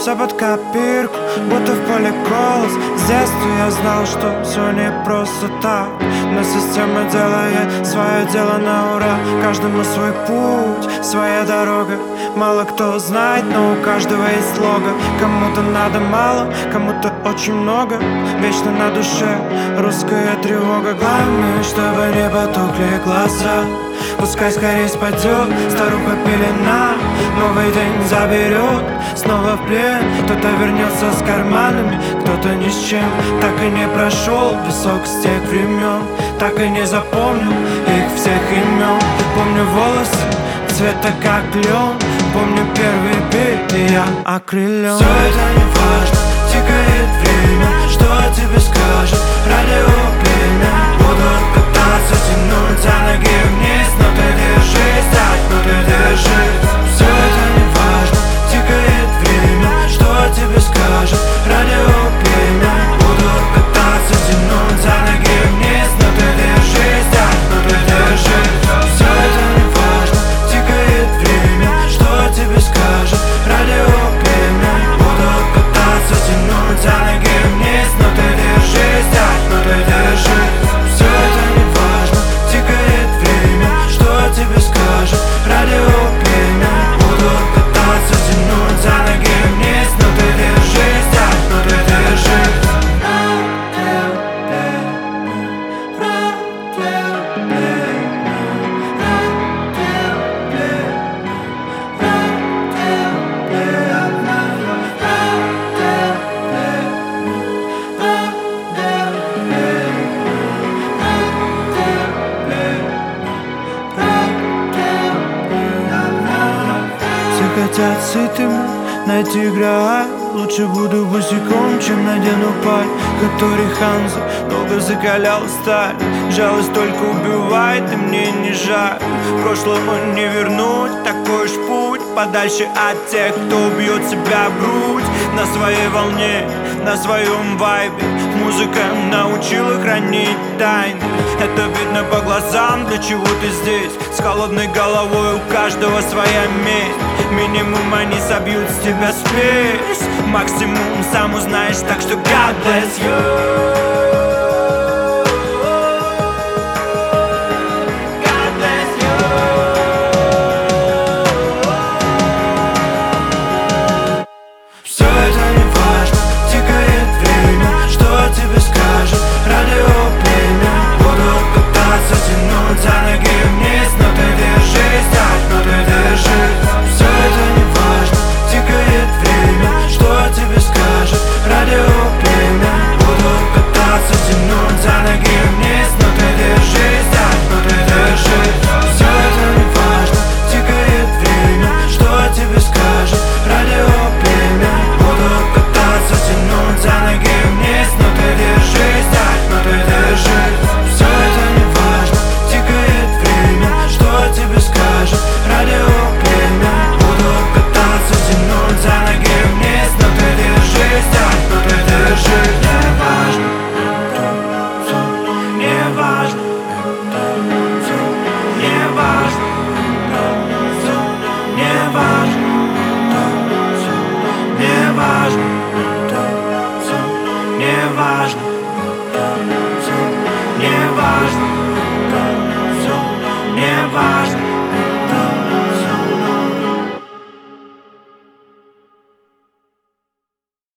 все под копирку, будто в поле колос. С детства я знал, что все не просто так, но система делает свое дело на ура. Каждому свой путь, своя дорога. Мало кто знает, но у каждого есть лого. Кому-то надо мало, кому-то очень много. Вечно на душе русская тревога. Главное, чтобы не потухли глаза. Пускай скорее спадет старуха пелена. Новый день заберет снова в плен. Кто-то вернется с карманами, кто-то ни с чем. Так и не прошел песок с тех времен, так и не запомнил их всех имен. Помню волосы цвета как лен, помню первый бит, и я окрылен. Все это не важно, тикает время. Что о тебе скажет радио племя? Будут пытаться тянуть за ноги вниз, но ты держись, так, но ты держись. Все это не важно, тикает время. Что о тебе скажет радио племя? Будут пытаться тянуть за ноги вниз, но ты держись, так, но ты держись. Все это не важно, тикает время. Что о тебе скажет радио племя? Будут пытаться тянуть за ноги вниз, но ты держись, так, но ты держись. Все это не важно, тикает время. Что о тебе скажет радио племя? Будут пытаться тянуть за ноги вниз, но ты держись, так, но ты держись. Хотят сытыми найти граа. Лучше буду босиком, чем надену паль. Как Тори Ханза, долго закалял сталь. Жалость только убивает, и мне не жаль. Прошлому не вернуть, такой уж путь. Подальше от тех, кто убьет себя в грудь. На своей волне, на своем вайбе. Музыка научила хранить тайны. Это видно по глазам, для чего ты здесь. С холодной головой у каждого своя месть. Минимум они собьют с тебя спесь. Максимум сам узнаешь, так что God bless you.